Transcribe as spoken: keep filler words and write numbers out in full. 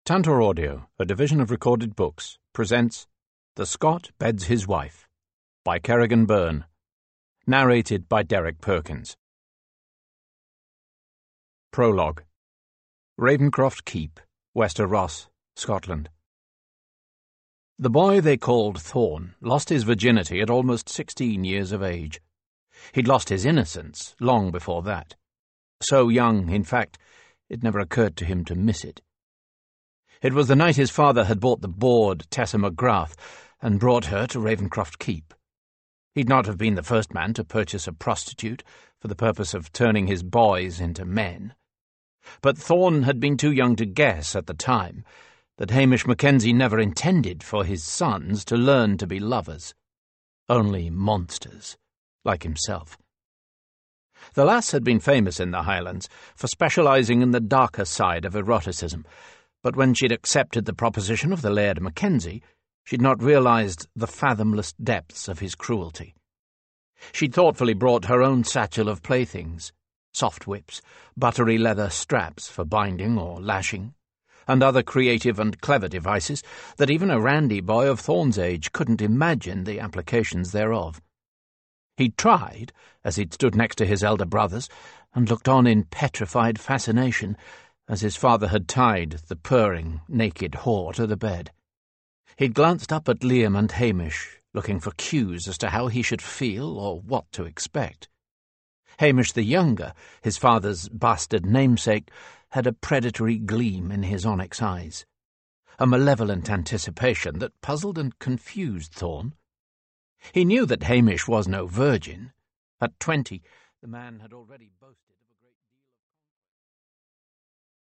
Tantor Audio, a division of Recorded Books, presents The Scot Beds His Wife by Kerrigan Byrne, narrated by Derek Perkins. Prologue. Ravencroft Keep, Wester Ross, Scotland. The boy they called Thorn lost his virginity at almost sixteen years of age. He'd lost his innocence long before that. So young, in fact, it never occurred to him to miss it. It was the night his father had bought the bored Tessa McGrath and brought her to Ravencroft Keep. He'd not have been the first man to purchase a prostitute for the purpose of turning his boys into men. But Thorn had been too young to guess at the time that Hamish Mackenzie never intended for his sons to learn to be lovers, only monsters, like himself. The lass had been famous in the Highlands for specialising in the darker side of eroticism, but when she'd accepted the proposition of the Laird Mackenzie, she'd not realised the fathomless depths of his cruelty. She'd thoughtfully brought her own satchel of playthings, soft whips, buttery leather straps for binding or lashing, and other creative and clever devices that even a randy boy of Thorn's age couldn't imagine the applications thereof. He'd tried, as he'd stood next to his elder brothers, and looked on in petrified fascination as his father had tied the purring, naked whore to the bed. He'd glanced up at Liam and Hamish, looking for cues as to how he should feel or what to expect. Hamish the younger, his father's bastard namesake, had a predatory gleam in his onyx eyes, a malevolent anticipation that puzzled and confused Thorn. He knew that Hamish was no virgin. At twenty, the man had already boasted